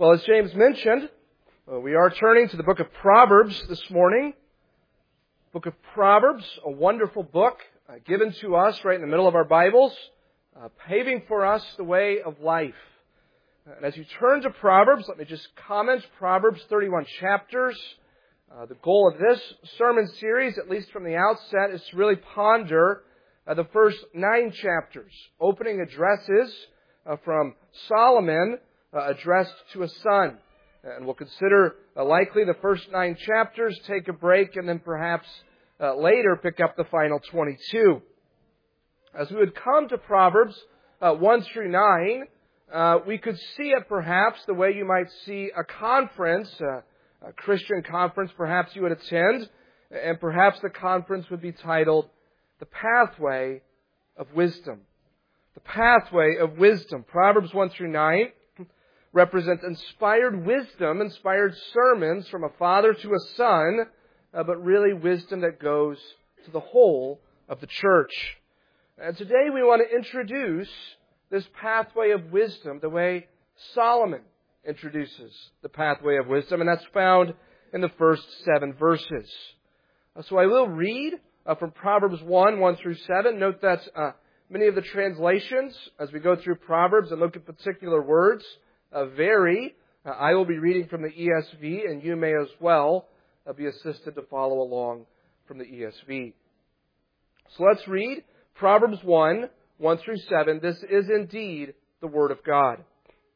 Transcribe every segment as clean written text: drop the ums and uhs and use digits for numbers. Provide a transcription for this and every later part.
Well, as James mentioned, we are turning to the book of Proverbs this morning. Book of Proverbs, a wonderful book given to us right in the middle of our Bibles, paving for us the way of life. And as you turn to Proverbs, let me just comment, Proverbs 31 chapters. The goal of this sermon series, at least from the outset, is to really ponder the first 9 chapters, opening addresses from Solomon addressed to a son. And we'll consider likely the first 9 chapters, take a break, and then perhaps later pick up the final 22. As we would come to Proverbs 1 through 9, we could see it perhaps the way you might see a conference, a Christian conference perhaps you would attend, and perhaps the conference would be titled, The Pathway of Wisdom. The Pathway of Wisdom. Proverbs 1 through 9 represents inspired wisdom, inspired sermons from a father to a son, but really wisdom that goes to the whole of the church. And today we want to introduce this pathway of wisdom the way Solomon introduces the pathway of wisdom, and that's found in the first 7 verses. So I will read from Proverbs 1 through 7. Note that many of the translations, as we go through Proverbs and look at particular words, vary. I will be reading from the ESV, and you may as well be assisted to follow along from the ESV. So let's read Proverbs 1 through 7. This is indeed the Word of God.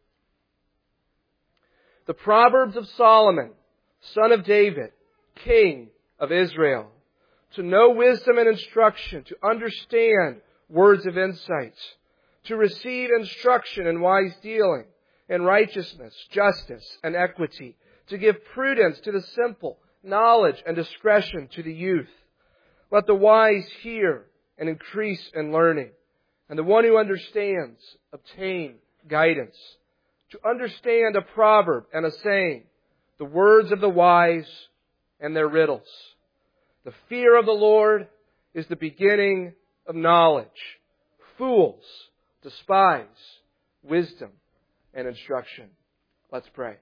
The Proverbs of Solomon, son of David, king of Israel, to know wisdom and instruction, to understand words of insight, to receive instruction in wise dealing, in righteousness, justice, and equity, to give prudence to the simple, knowledge and discretion to the youth. Let the wise hear and increase in learning, and the one who understands obtain guidance. To understand a proverb and a saying, the words of the wise and their riddles. The fear of the Lord is the beginning of knowledge. Fools despise wisdom and instruction. Let's pray.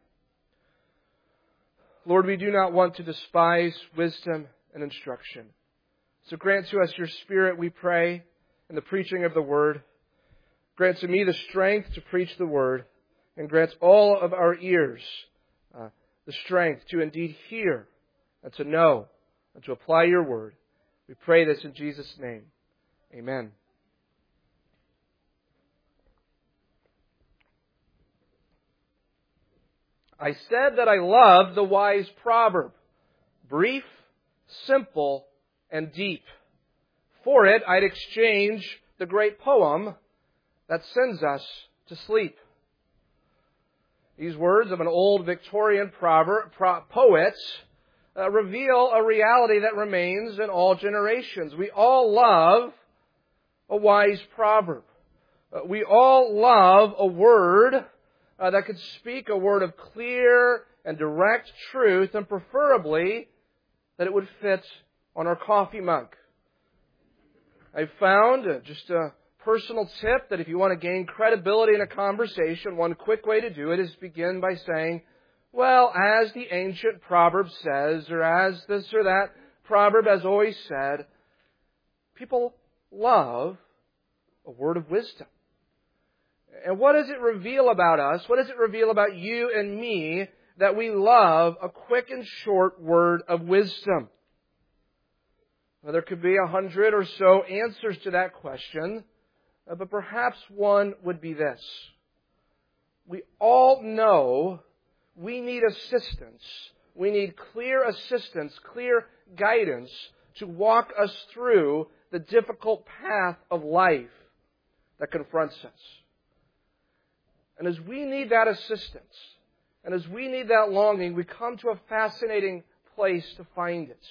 Lord, we do not want to despise wisdom and instruction. So grant to us your Spirit, we pray, in the preaching of the Word. Grant to me the strength to preach the Word, and grant all of our ears the strength to indeed hear and to know and to apply your Word. We pray this in Jesus' name. Amen. I said that I love the wise proverb, brief, simple, and deep. For it, I'd exchange the great poem that sends us to sleep. These words of an old Victorian poet reveal a reality that remains in all generations. We all love a wise proverb. We all love a word that could speak a word of clear and direct truth, and preferably that it would fit on our coffee mug. I've found, just a personal tip, that if you want to gain credibility in a conversation, one quick way to do it is begin by saying, well, as the ancient proverb says, or as this or that proverb has always said. People love a word of wisdom. And what does it reveal about us? What does it reveal about you and me that we love a quick and short word of wisdom? Well, there could be 100 or so answers to that question, but perhaps one would be this. We all know we need assistance. We need clear assistance, clear guidance to walk us through the difficult path of life that confronts us. And as we need that assistance, and as we need that longing, we come to a fascinating place to find it.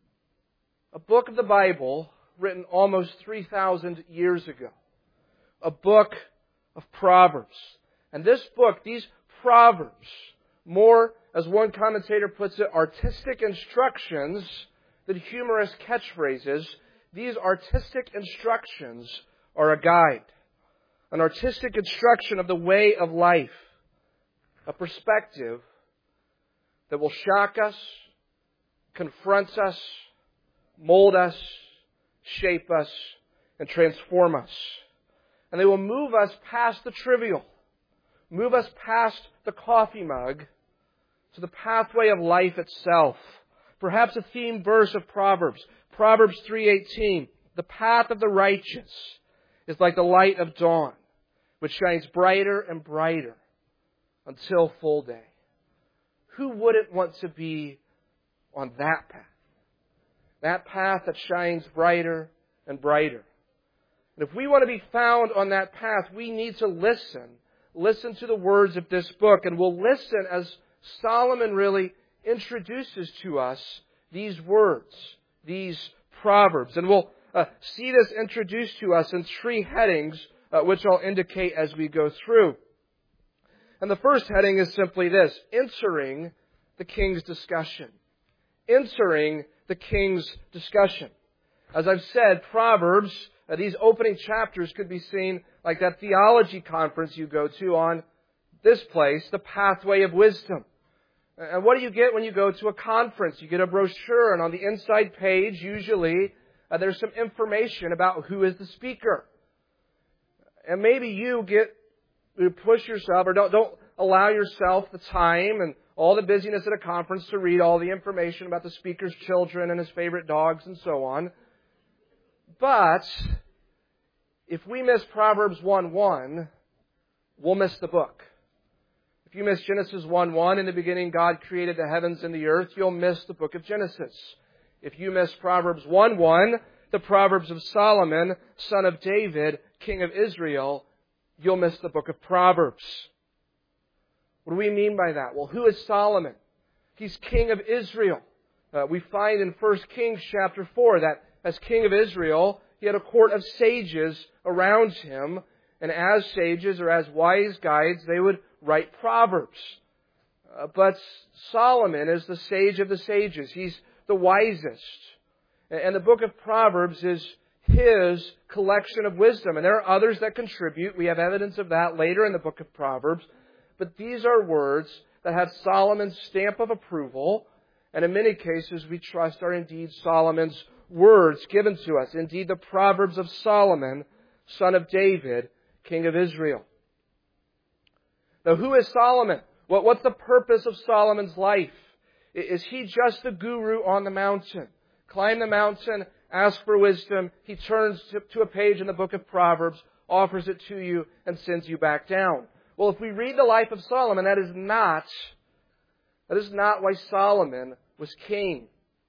A book of the Bible written almost 3,000 years ago. A book of Proverbs. And this book, these Proverbs, more, as one commentator puts it, artistic instructions than humorous catchphrases. These artistic instructions are a guide. An artistic instruction of the way of life. a perspective that will shock us, confront us, mold us, shape us, and transform us. And they will move us past the trivial, move us past the coffee mug to the pathway of life itself. Perhaps a theme verse of Proverbs, Proverbs 3:18, the path of the righteous is like the light of dawn, which shines brighter and brighter until full day. Who wouldn't want to be on that path? That path that shines brighter and brighter. And if we want to be found on that path, we need to listen to the words of this book. And we'll listen as Solomon really introduces to us these words, these proverbs. And we'll see this introduced to us in three headings, which I'll indicate as we go through. And the first heading is simply this: entering the king's discussion. Entering the king's discussion. As I've said, Proverbs, these opening chapters could be seen like that theology conference you go to on this place, the Pathway of Wisdom. And what do you get when you go to a conference? You get a brochure, and on the inside page, usually, there's some information about who is the speaker. And maybe you push yourself, or don't allow yourself the time and all the busyness at a conference to read all the information about the speaker's children and his favorite dogs and so on. But if we miss Proverbs 1:1, we'll miss the book. If you miss Genesis 1:1, in the beginning God created the heavens and the earth, you'll miss the book of Genesis. If you miss Proverbs 1:1, the Proverbs of Solomon, son of David, king of Israel, you'll miss the book of Proverbs. What do we mean by that? Well, who is Solomon? He's king of Israel. We find in 1 Kings chapter 4 that as king of Israel, he had a court of sages around him. And as sages, or as wise guides, they would write proverbs. But Solomon is the sage of the sages. He's the wisest. And the book of Proverbs is his collection of wisdom. And there are others that contribute. We have evidence of that later in the book of Proverbs. But these are words that have Solomon's stamp of approval. And in many cases, we trust are indeed Solomon's words given to us. Indeed, the Proverbs of Solomon, son of David, king of Israel. Now, who is Solomon? What's the purpose of Solomon's life? Is he just the guru on the mountain? Climb the mountain, ask for wisdom. He turns to a page in the book of Proverbs, offers it to you, and sends you back down. Well, if we read the life of Solomon, that is not why Solomon was king.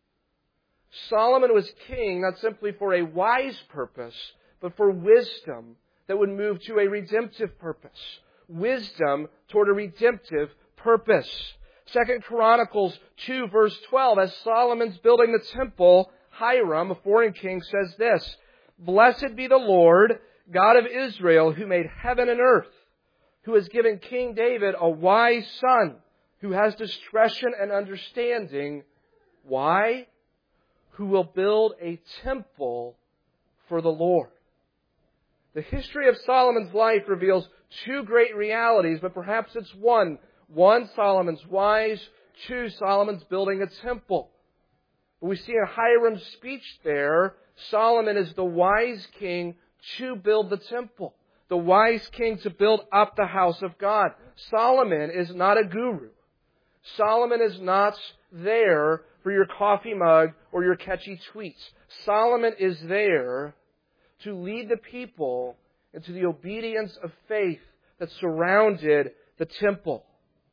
Solomon was king not simply for a wise purpose, but for wisdom that would move to a redemptive purpose. Wisdom toward a redemptive purpose. 2 Chronicles 2 verse 12, as Solomon's building the temple, Hiram, a foreign king, says this: "Blessed be the Lord, God of Israel, who made heaven and earth, who has given King David a wise son, who has discretion and understanding." Why? "Who will build a temple for the Lord." The history of Solomon's life reveals two great realities, but perhaps it's one. One, Solomon's wise. Two, Solomon's building a temple. We see in Hiram's speech there, Solomon is the wise king to build the temple. The wise king to build up the house of God. Solomon is not a guru. Solomon is not there for your coffee mug or your catchy tweets. Solomon is there to lead the people into the obedience of faith that surrounded the temple.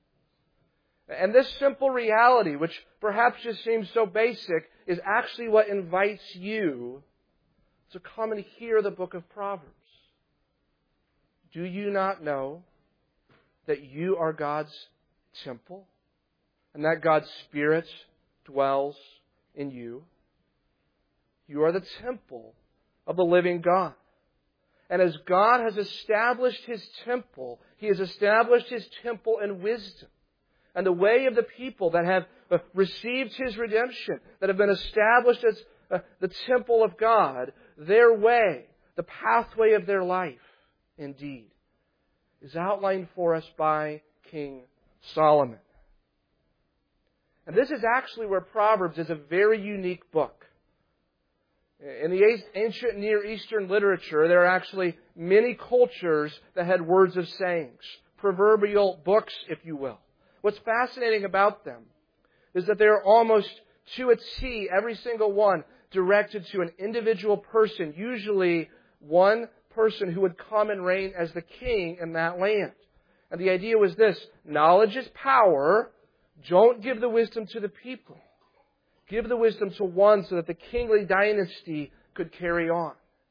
And this simple reality, which perhaps just seems so basic, is actually what invites you to come and hear the book of Proverbs. Do you not know that you are God's temple and that God's Spirit dwells in you? You are the temple of the living God. And as God has established His temple, He has established His temple in wisdom. And the way of the people that have received His redemption, that have been established as the temple of God, their way, the pathway of their life, indeed, is outlined for us by King Solomon. And this is actually where Proverbs is a very unique book. In the ancient Near Eastern literature, there are actually many cultures that had words of sayings, proverbial books, if you will. What's fascinating about them is that they are almost to a T, every single one, directed to an individual person, usually one person who would come and reign as the king in that land. And the idea was this: knowledge is power. Don't give the wisdom to the people. Give the wisdom to one so that the kingly dynasty could carry on.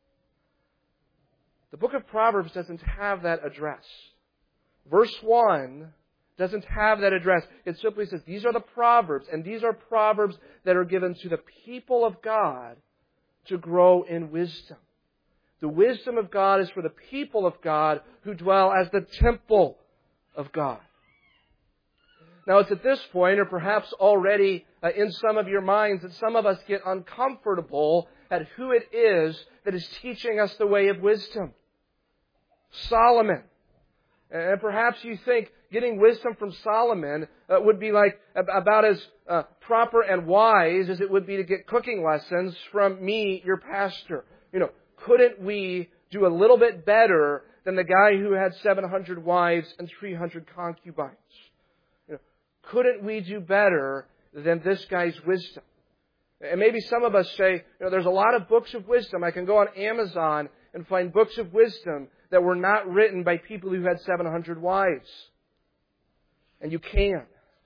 The book of Proverbs doesn't have that address. Verse 1 doesn't have that address. It simply says, these are the Proverbs, and these are Proverbs that are given to the people of God to grow in wisdom. The wisdom of God is for the people of God who dwell as the temple of God. Now, it's at this point, or perhaps already in some of your minds, that some of us get uncomfortable at who it is that is teaching us the way of wisdom. Solomon. And perhaps you think getting wisdom from Solomon would be like about as proper and wise as it would be to get cooking lessons from me, your pastor. Couldn't we do a little bit better than the guy who had 700 wives and 300 concubines? Couldn't we do better than this guy's wisdom? And maybe some of us say, there's a lot of books of wisdom. I can go on Amazon and find books of wisdom that were not written by people who had 700 wives. And you can.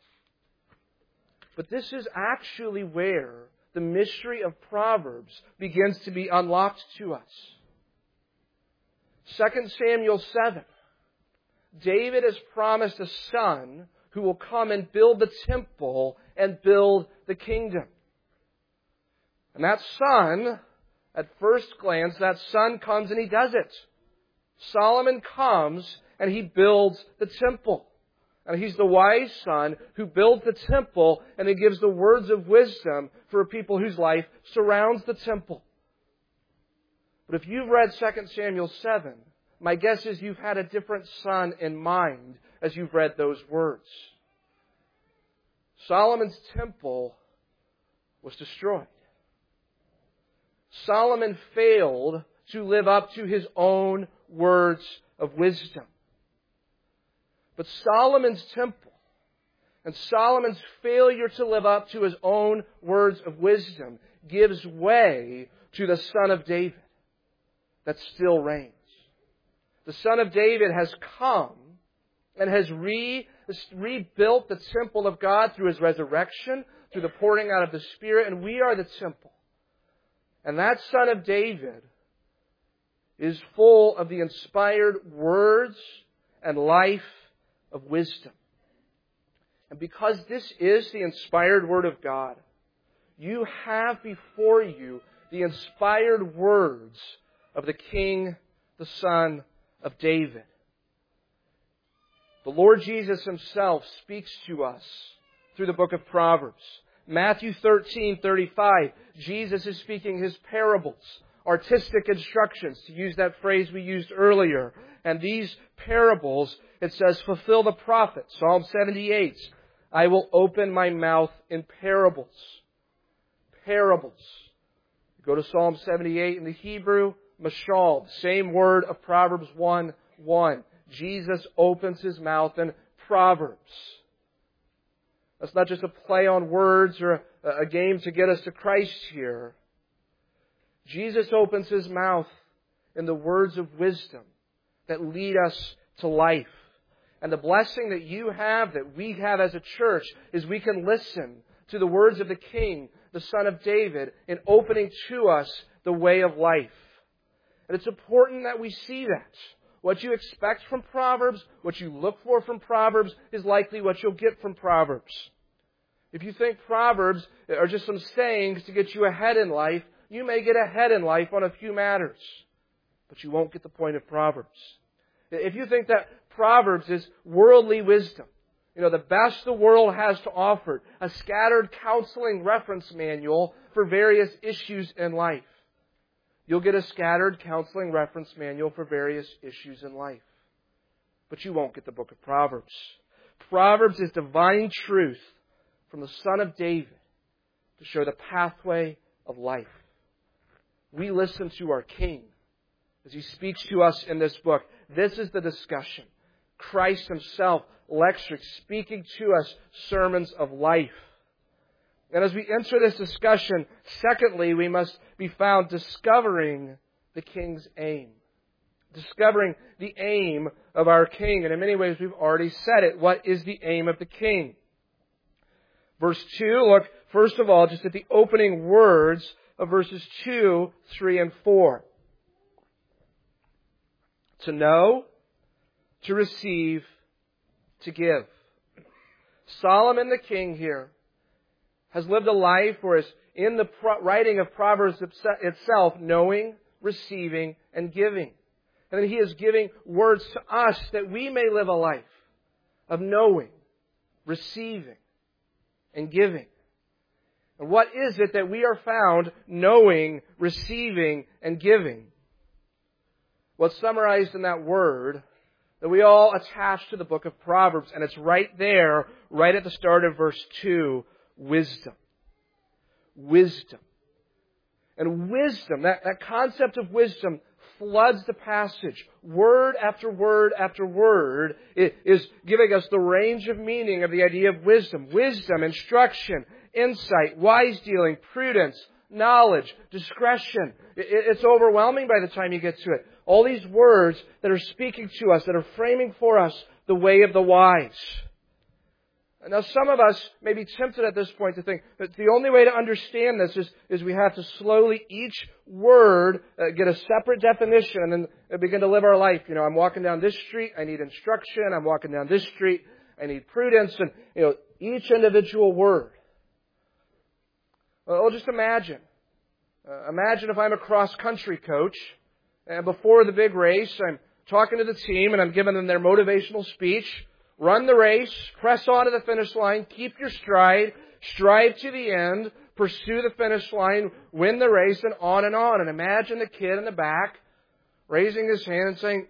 But this is actually where the mystery of Proverbs begins to be unlocked to us. 2 Samuel 7. David has promised a son who will come and build the temple and build the kingdom. And that son, at first glance, that son comes and he does it. Solomon comes and he builds the temple. And he's the wise son who builds the temple and he gives the words of wisdom for a people whose life surrounds the temple. But if you've read 2 Samuel 7, my guess is you've had a different son in mind as you've read those words. Solomon's temple was destroyed. Solomon failed to live up to his own words of wisdom. But Solomon's temple and Solomon's failure to live up to his own words of wisdom gives way to the Son of David that still reigns. The Son of David has come and has rebuilt the temple of God through His resurrection, through the pouring out of the Spirit, and we are the temple. And that Son of David is full of the inspired words and life of wisdom. And because this is the inspired Word of God, you have before you the inspired words of the King, the Son of David. The Lord Jesus Himself speaks to us through the book of Proverbs. Matthew 13:35, Jesus is speaking His parables, artistic instructions, to use that phrase we used earlier. And these parables, it says, fulfill the prophet. Psalm 78, I will open my mouth in parables. Parables. Go to Psalm 78 in the Hebrew, mashal, the same word of Proverbs 1:1. Jesus opens His mouth in Proverbs. That's not just a play on words or a game to get us to Christ here. Jesus opens His mouth in the words of wisdom that lead us to life. And the blessing that you have, that we have as a church, is we can listen to the words of the King, the Son of David, in opening to us the way of life. And it's important that we see that. What you expect from Proverbs, what you look for from Proverbs, is likely what you'll get from Proverbs. If you think Proverbs are just some sayings to get you ahead in life, you may get ahead in life on a few matters, but you won't get the point of Proverbs. If you think that Proverbs is worldly wisdom, the best the world has to offer, a scattered counseling reference manual for various issues in life, you'll get a scattered counseling reference manual for various issues in life. But you won't get the book of Proverbs. Proverbs is divine truth from the Son of David to show the pathway of life. We listen to our King as He speaks to us in this book. This is the discussion. Christ Himself lecturing, speaking to us sermons of life. And as we enter this discussion, secondly, we must be found discovering the King's aim. Discovering the aim of our King. And in many ways, we've already said it. What is the aim of the King? Verse 2, look, first of all, just at the opening words of verses 2, 3, and 4. To know, to receive, to give. Solomon the king here has lived a life where, as in the writing of Proverbs itself, knowing, receiving, and giving. And then he is giving words to us that we may live a life of knowing, receiving, and giving. And what is it that we are found knowing, receiving, and giving? What's summarized in that word that we all attach to the book of Proverbs, and it's right there, right at the start of verse 2, wisdom. Wisdom. And wisdom, that concept of wisdom floods the passage. Word after word after word is giving us the range of meaning of the idea of wisdom. Wisdom, instruction, insight, wise dealing, prudence, knowledge, discretion. It's overwhelming by the time you get to it. All these words that are speaking to us, that are framing for us the way of the wise. Now, some of us may be tempted at this point to think that the only way to understand this is we have to slowly, each word, get a separate definition and then begin to live our life. You know, I'm walking down this street, I need instruction. I'm walking down this street, I need prudence. And, you know, each individual word. Well, just imagine. Imagine if I'm a cross-country coach, and before the big race, I'm talking to the team and I'm giving them their motivational speech. Run the race, press on to the finish line, keep your stride, strive to the end, pursue the finish line, win the race, and on and on. And imagine the kid in the back raising his hand and saying,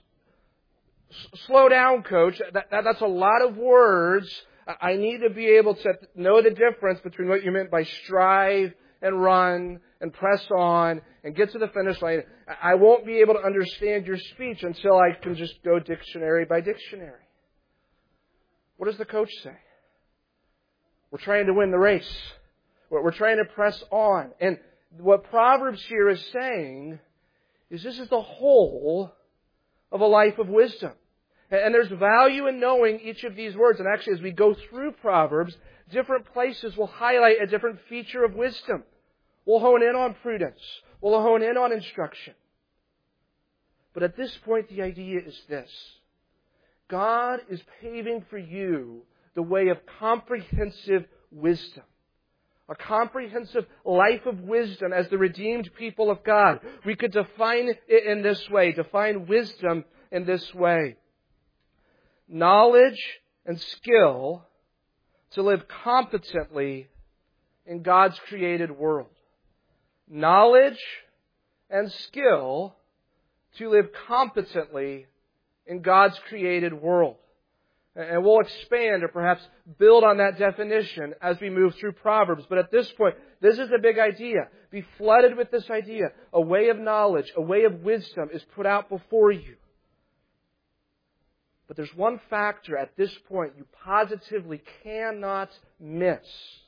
slow down, coach. That's a lot of words. I need to be able to know the difference between what you meant by strive and run and press on and get to the finish line. I won't be able to understand your speech until I can just go dictionary by dictionary. What does the coach say? We're trying to win the race. We're trying to press on. And what Proverbs here is saying is this is the whole of a life of wisdom. And there's value in knowing each of these words. And actually, as we go through Proverbs, different places will highlight a different feature of wisdom. We'll hone in on prudence. We'll hone in on instruction. But at this point, the idea is this. God is paving for you the way of comprehensive wisdom. A comprehensive life of wisdom as the redeemed people of God. We could define it in this way. Define wisdom in this way. Knowledge and skill to live competently in God's created world. Knowledge and skill to live competently in God's created world. And we'll expand or perhaps build on that definition as we move through Proverbs. But at this point, this is a big idea. Be flooded with this idea. A way of knowledge, a way of wisdom is put out before you. But there's one factor at this point you positively cannot miss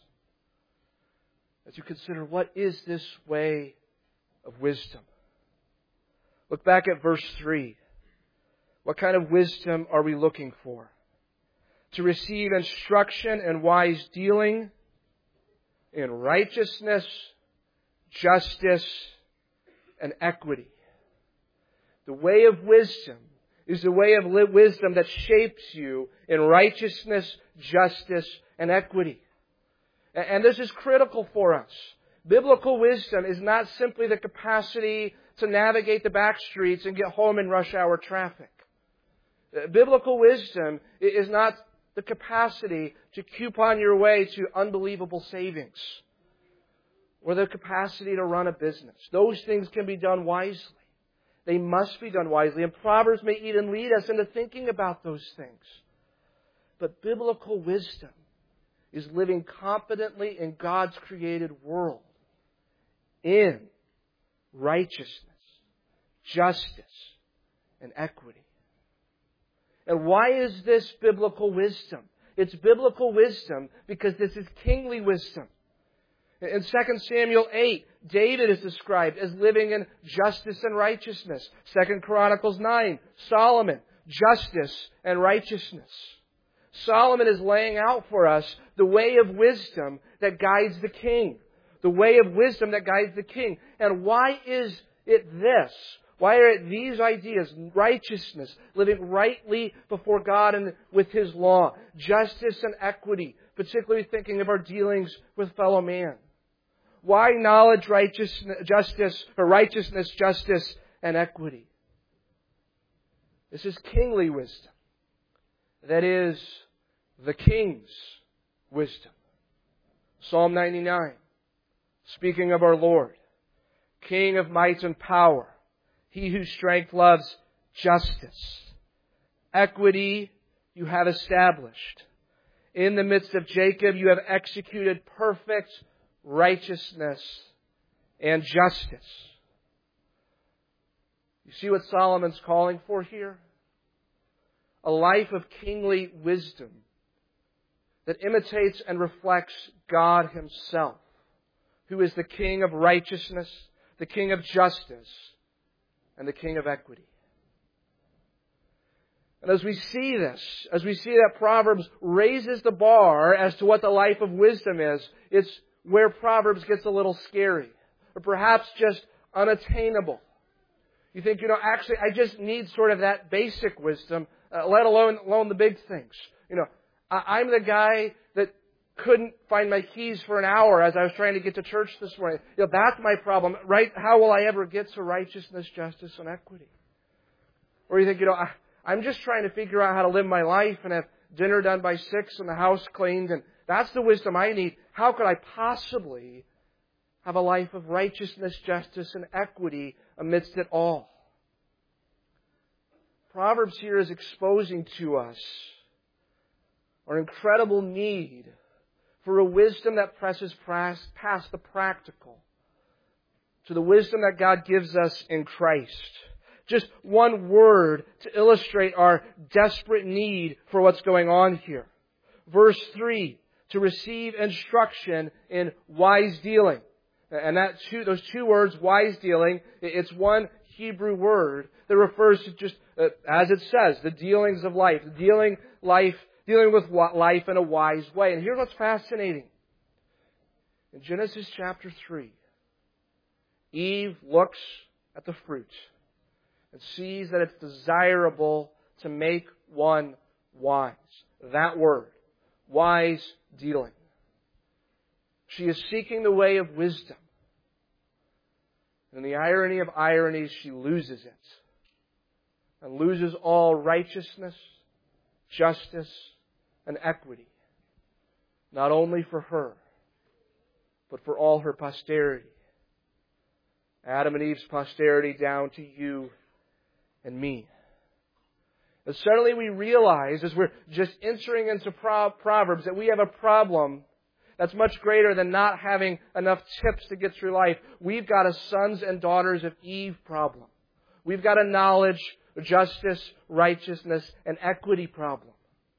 as you consider what is this way of wisdom. Look back at verse 3. What kind of wisdom are we looking for? To receive instruction and wise dealing in righteousness, justice, and equity. The way of wisdom is the way of wisdom that shapes you in righteousness, justice, and equity. And this is critical for us. Biblical wisdom is not simply the capacity to navigate the back streets and get home in rush hour traffic. Biblical wisdom is not the capacity to coupon your way to unbelievable savings or the capacity to run a business. Those things can be done wisely. They must be done wisely. And Proverbs may even lead us into thinking about those things. But biblical wisdom is living competently in God's created world in righteousness, justice, and equity. And why is this biblical wisdom? It's biblical wisdom because this is kingly wisdom. In 2 Samuel 8, David is described as living in justice and righteousness. 2 Chronicles 9, Solomon, justice and righteousness. Solomon is laying out for us the way of wisdom that guides the king. The way of wisdom that guides the king. And why is it this? Why are it these ideas? Righteousness, living rightly before God and with His law. Justice and equity, particularly thinking of our dealings with fellow man. Why knowledge, righteousness, justice, and equity? This is kingly wisdom. That is the king's wisdom. Psalm 99, speaking of our Lord, King of might and power, He whose strength loves justice. Equity you have established. In the midst of Jacob you have executed perfect righteousness and justice. You see what Solomon's calling for here? A life of kingly wisdom that imitates and reflects God Himself, who is the King of righteousness, the King of justice, and the King of equity. And as we see this, as we see that Proverbs raises the bar as to what the life of wisdom is, it's where Proverbs gets a little scary, or perhaps just unattainable. You think, actually I just need sort of that basic wisdom, let alone the big things. I'm the guy that couldn't find my keys for an hour as I was trying to get to church this morning. That's my problem, right? How will I ever get to righteousness, justice, and equity? Or you think, I'm just trying to figure out how to live my life and have dinner done by 6 and the house cleaned, and that's the wisdom I need. How could I possibly have a life of righteousness, justice, and equity amidst it all? Proverbs here is exposing to us our incredible need for a wisdom that presses past the practical to the wisdom that God gives us in Christ. Just one word to illustrate our desperate need for what's going on here. Verse 3, to receive instruction in wise dealing. And those two words, wise dealing, it's one Hebrew word that refers to just, as it says, the dealings of life. Dealing with life in a wise way. And here's what's fascinating. In Genesis chapter 3, Eve looks at the fruit and sees that it's desirable to make one wise. That word, wise dealing. She is seeking the way of wisdom. And the irony of ironies, she loses it. And loses all righteousness, justice, and equity. Not only for her, but for all her posterity. Adam and Eve's posterity down to you and me. And suddenly we realize, as we're just entering into Proverbs, that we have a problem that's much greater than not having enough tips to get through life. We've got a sons and daughters of Eve problem. We've got a knowledge, justice, righteousness, and equity problem.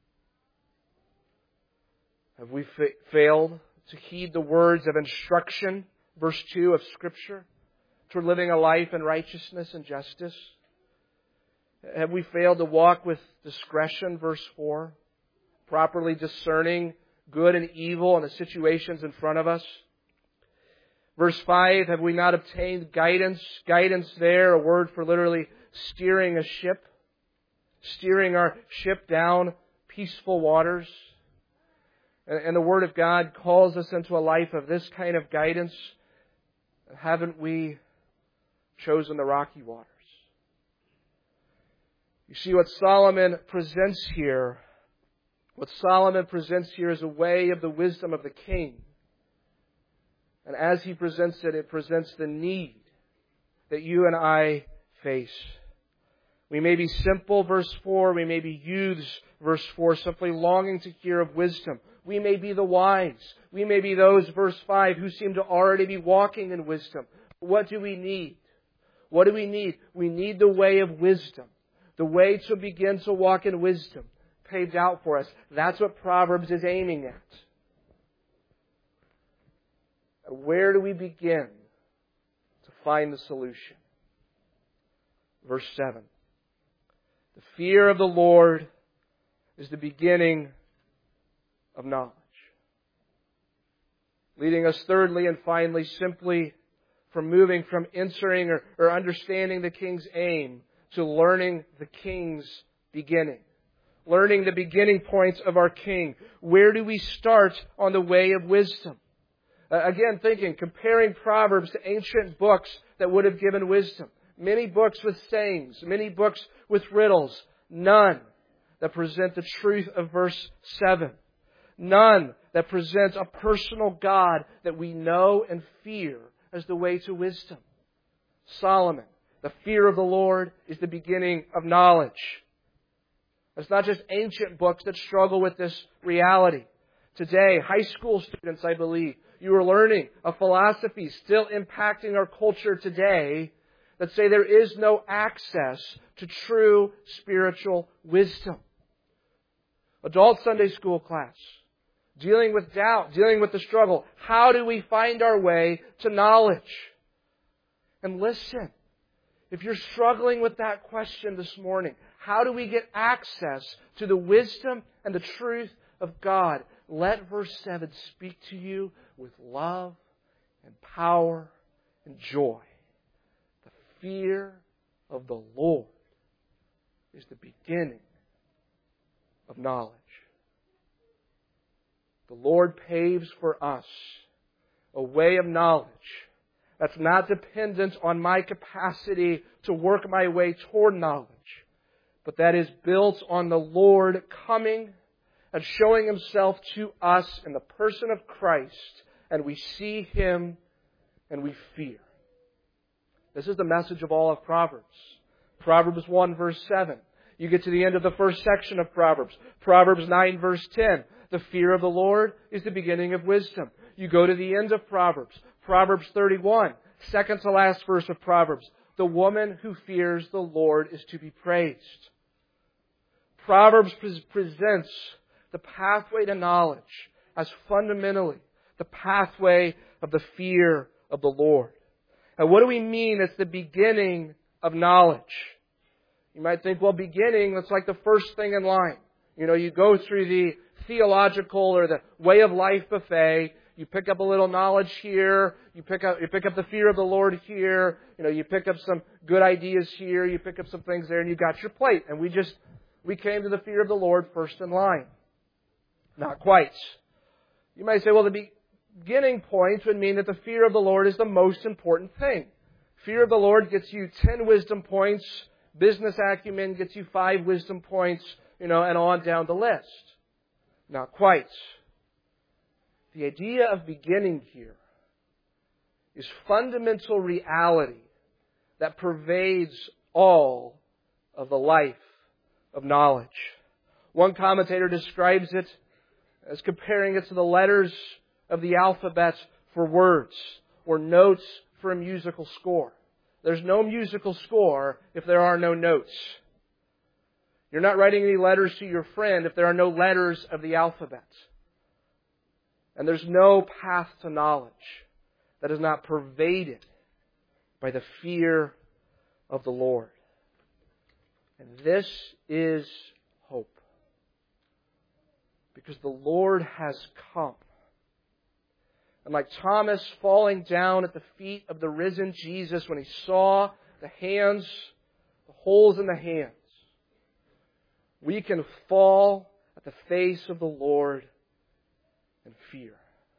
Have we failed to heed the words of instruction, verse 2 of Scripture, toward living a life in righteousness and justice? Have we failed to walk with discretion, verse 4, properly discerning good and evil in the situations in front of us? Verse 5, have we not obtained guidance? Guidance there, a word for literally steering a ship, steering our ship down peaceful waters. And the Word of God calls us into a life of this kind of guidance. Haven't we chosen the rocky waters? You see, what Solomon presents here is a way of the wisdom of the king. And as he presents it, it presents the need that you and I face. We may be simple, verse 4. We may be youths, verse 4, simply longing to hear of wisdom. We may be the wise. We may be those, verse 5, who seem to already be walking in wisdom. What do we need? What do we need? We need the way of wisdom. The way to begin to walk in wisdom paved out for us. That's what Proverbs is aiming at. Where do we begin to find the solution? Verse 7. The fear of the Lord is the beginning of knowledge. Leading us thirdly and finally simply from moving from answering or understanding the king's aim to learning the king's beginning. Learning the beginning points of our king. Where do we start on the way of wisdom? Again, comparing Proverbs to ancient books that would have given wisdom. Many books with sayings, many books with riddles. None that present the truth of verse 7. None that presents a personal God that we know and fear as the way to wisdom. Solomon, the fear of the Lord is the beginning of knowledge. It's not just ancient books that struggle with this reality. Today, high school students, I believe, you are learning a philosophy still impacting our culture today that say there is no access to true spiritual wisdom. Adult Sunday school class, dealing with doubt, dealing with the struggle. How do we find our way to knowledge? And listen, if you're struggling with that question this morning, how do we get access to the wisdom and the truth of God? Let verse 7 speak to you with love and power and joy. The fear of the Lord is the beginning of knowledge. The Lord paves for us a way of knowledge that's not dependent on my capacity to work my way toward knowledge, but that is built on the Lord coming and showing Himself to us in the person of Christ, and we see Him and we fear. This is the message of all of Proverbs. Proverbs 1 verse 7. You get to the end of the first section of Proverbs. Proverbs 9 verse 10. The fear of the Lord is the beginning of wisdom. You go to the end of Proverbs. Proverbs 31, second to last verse of Proverbs. The woman who fears the Lord is to be praised. Proverbs presents the pathway to knowledge as fundamentally the pathway of the fear of the Lord. And what do we mean it's the beginning of knowledge? You might think, well, beginning, that's like the first thing in line. You know, you go through the theological or the way of life buffet. You pick up a little knowledge here. You pick up the fear of the Lord here. You know, you pick up some good ideas here. You pick up some things there, and you got your plate. And we came to the fear of the Lord first in line. Not quite. You might say, well, the beginning point would mean that the fear of the Lord is the most important thing. Fear of the Lord gets you 10 wisdom points. Business acumen gets you 5 wisdom points, and on down the list. Not quite. The idea of beginning here is fundamental reality that pervades all of the life of knowledge. One commentator describes it as comparing it to the letters of the alphabet for words or notes for a musical score. There's no musical score if there are no notes. You're not writing any letters to your friend if there are no letters of the alphabet. And there's no path to knowledge that is not pervaded by the fear of the Lord. And this is hope. Because the Lord has come. And like Thomas falling down at the feet of the risen Jesus when he saw the hands, the holes in the hands, we can fall at the face of the Lord and fear.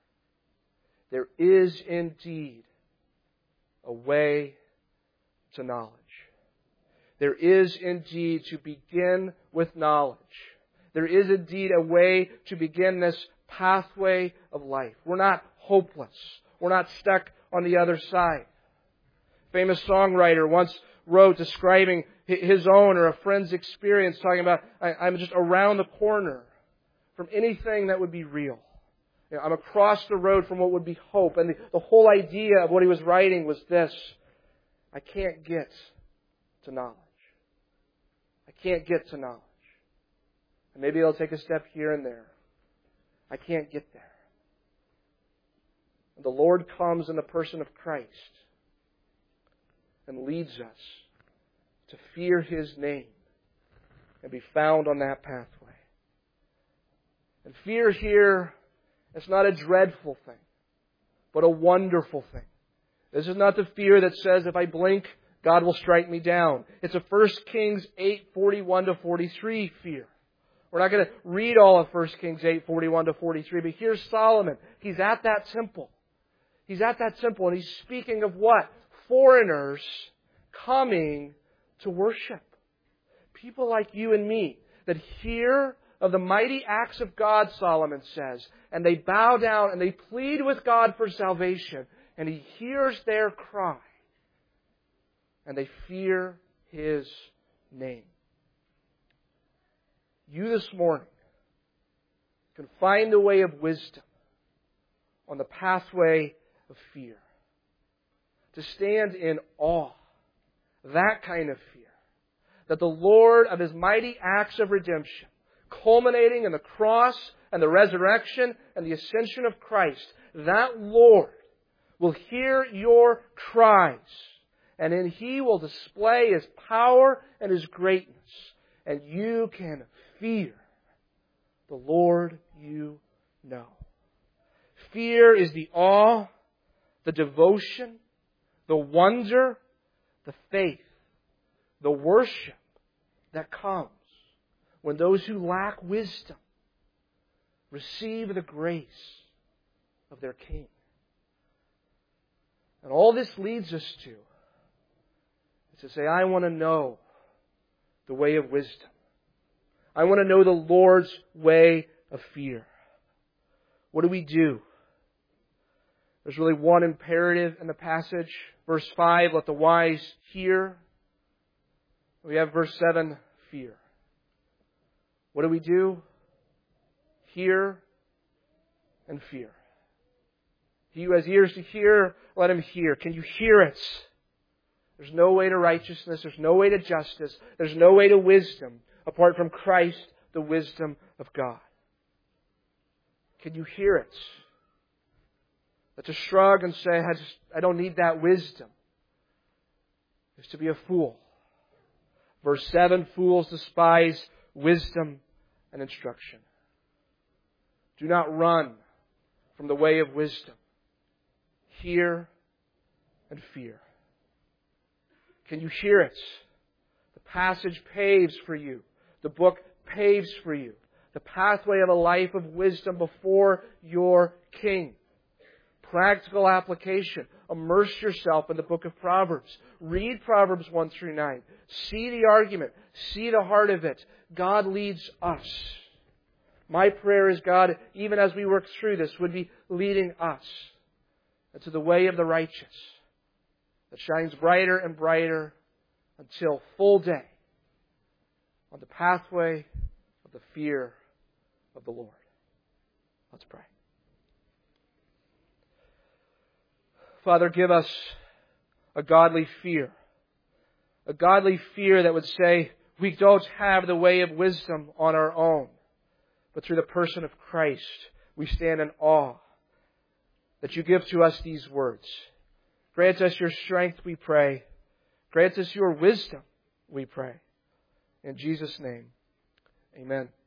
There is indeed a way to knowledge. There is indeed to begin with knowledge. There is indeed a way to begin this pathway of life. We're not hopeless. We're not stuck on the other side. Famous songwriter once wrote describing his own or a friend's experience, talking about, I'm just around the corner from anything that would be real. I'm across the road from what would be hope. And the whole idea of what he was writing was this: I can't get to knowledge. I can't get to knowledge. And maybe I'll take a step here and there. I can't get there. And the Lord comes in the person of Christ and leads us to fear His name and be found on that pathway. And fear here, it's not a dreadful thing, but a wonderful thing. This is not the fear that says if I blink, God will strike me down. It's a 1 Kings 8:41-43 fear. We're not going to read all of 1 Kings 8:41-43, but here's Solomon. He's at that temple. He's at that temple, and he's speaking of what? Foreigners coming to worship. People like you and me that hear of the mighty acts of God, Solomon says, and they bow down and they plead with God for salvation, and He hears their cry, and they fear His name. You this morning can find the way of wisdom on the pathway of fear. To stand in awe, that kind of fear, that the Lord of His mighty acts of redemption, culminating in the cross and the resurrection and the ascension of Christ, that Lord will hear your cries, and in He will display His power and His greatness, and you can fear the Lord you know. Fear is the awe, the devotion, the wonder, the faith, the worship that comes when those who lack wisdom receive the grace of their King. And all this leads us to say, I want to know the way of wisdom. I want to know the Lord's way of fear. What do we do? There's really one imperative in the passage. Verse 5, let the wise hear. We have verse 7, fear. What do we do? Hear and fear. He who has ears to hear, let him hear. Can you hear it? There's no way to righteousness. There's no way to justice. There's no way to wisdom apart from Christ, the wisdom of God. Can you hear it? But to shrug and say, I don't need that wisdom, is to be a fool. Verse 7, fools despise wisdom and instruction. Do not run from the way of wisdom. Hear and fear. Can you hear it? The passage paves for you. The book paves for you the pathway of a life of wisdom before your King. Practical application. Immerse yourself in the book of Proverbs. Read Proverbs 1-9. See the argument. See the heart of it. God leads us. My prayer is God, even as we work through this, would be leading us into the way of the righteous that shines brighter and brighter until full day on the pathway of the fear of the Lord. Let's pray. Father, give us a godly fear. A godly fear that would say, we don't have the way of wisdom on our own, but through the person of Christ, we stand in awe that you give to us these words. Grant us your strength, we pray. Grant us your wisdom, we pray. In Jesus' name, amen.